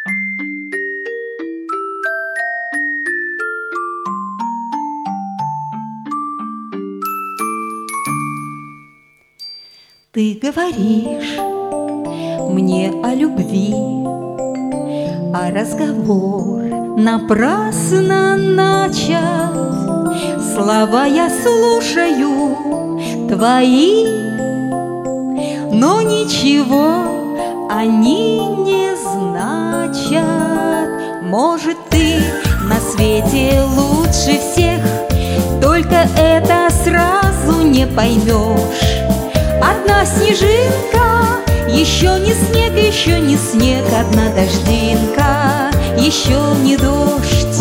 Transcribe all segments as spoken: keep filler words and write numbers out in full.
Ты говоришь мне о любви, а разговор напрасно начат. Слова я слушаю твои, но ничего они не значат. Может, ты на свете лучше всех, только это сразу не поймешь. Одна снежинка, еще не снег, еще не снег, одна дождинка, еще не дождь.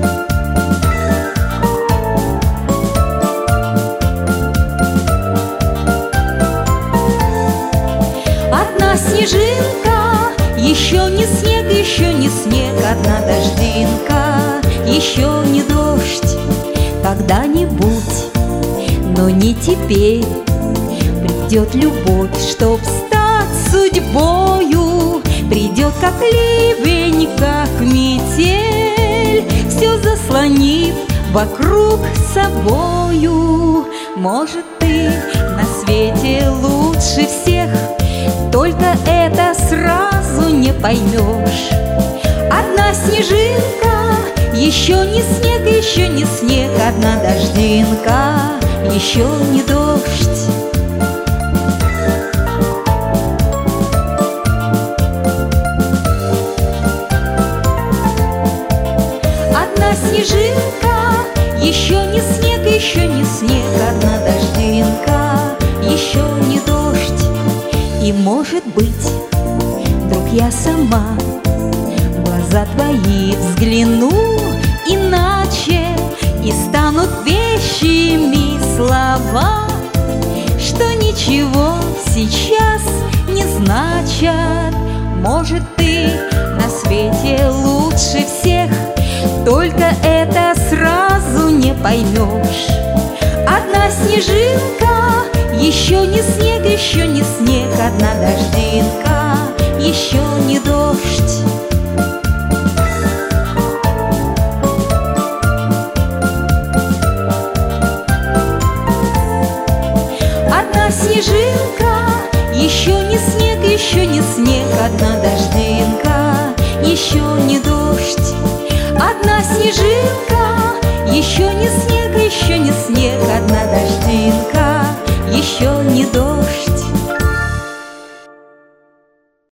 Одна снежинка, еще не снег, еще не снег, одна дождинка, еще не дождь. Когда-нибудь, но не теперь, придет любовь, чтоб стать судьбою. Придет как ливень, как метель, все заслонив вокруг собою. Может, ты на свете лучше всех, только это сразу не поймешь. Одна снежинка, еще не снег, еще не снег, одна дождинка, еще не дождь. Снежинка, еще не снег, еще не снег, одна дождинка, еще не дождь. И, может быть, вдруг я сама в глаза твои взгляну иначе, и станут вещими слова, что ничего сейчас не значат. Может, ты на свете лучше всех, только это сразу не поймешь. Одна снежинка, еще не снег, еще не снег, одна дождинка, еще не дождь. Одна снежинка, еще не снег, еще не снег, одна дождинка, еще не дождь. Одна снежинка, еще не снег, еще не снег, одна дождинка, еще не дождь.